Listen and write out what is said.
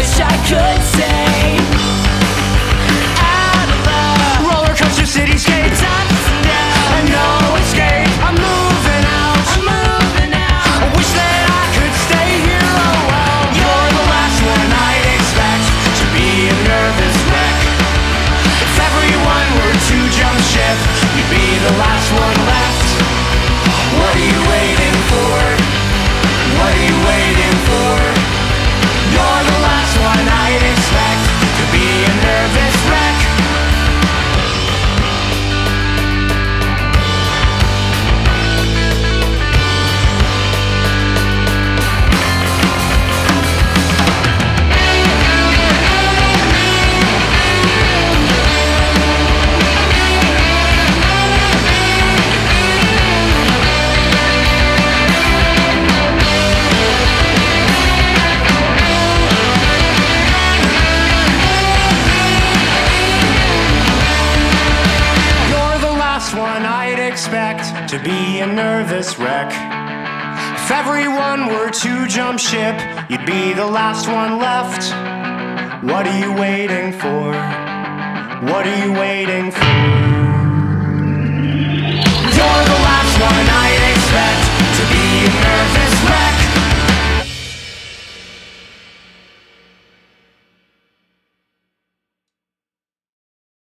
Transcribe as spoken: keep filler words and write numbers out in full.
wish I could say. Out of the roller coaster cityscapes, ups and downs, and no escape. I'm moving out, I'm moving out. I wish that I could stay here. Oh well, you're the last one I'd expect to be a nervous wreck. If everyone were to jump ship, you'd be the last one left. What are you waiting for? What are you waiting for? You're the last one I'd expect to be a nervous wreck. One I'd expect to be a nervous wreck. If everyone were to jump ship, you'd be the last one left. What are you waiting for? What are you waiting for?